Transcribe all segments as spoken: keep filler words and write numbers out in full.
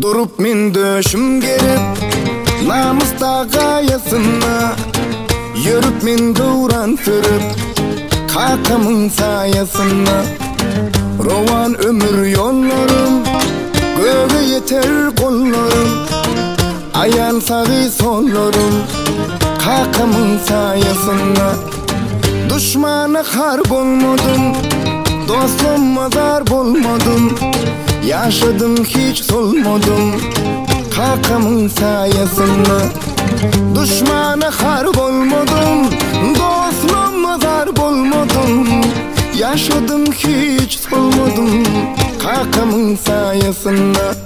Durup min döşüm gerip namusta gayasına, yürüp min duran sürüp kakamın sayasına. Rovan ömür yollarım, göğe yeter kollarım, ayan sağı sollarım kakamın sayasına. Düşmana harp olmadım, dostum mazar bulmadım, yaşadım hiç solmadım kakamın sayasına. Düşmana harp olmadım, dostum mazar bulmadım, yaşadım hiç solmadım kakamın sayasına.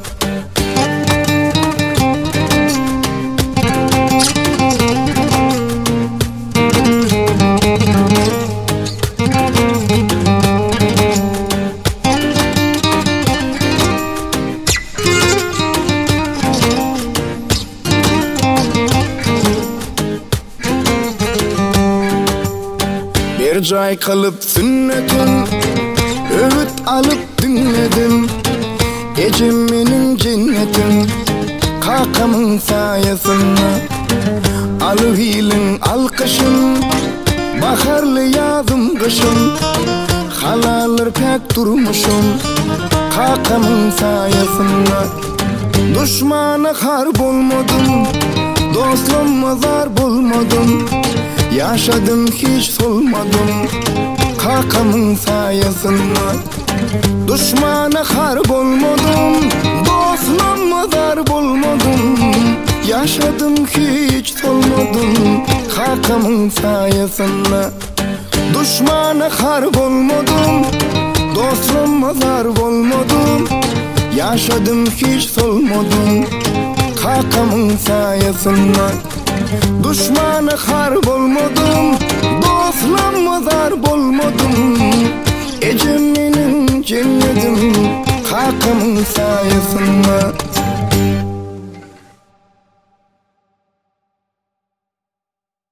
Bir cay kalıp sünnetim, öğüt alıp dinledim, ecim benim cennetim kakamın sayasına. Alıhilin alkışın, baharlı yazım kışın, halalır pek durmuşum kakamın sayasına. Düşmana harp olmadım, dostum mazar bulmadım, yaşadım hiç solmadım kakamın sayasına. Düşmana harp olmadım, dostum mazar bulmadım, yaşadım hiç solmadım kakamın sayasına. Düşmana harp olmadım, dostum mazar bulmadım, yaşadım hiç solmadım kakamın sayasına. Düşmana harp olmadım, dostum mazar bulmadım, ecim benim cennetim kakamın sayasına.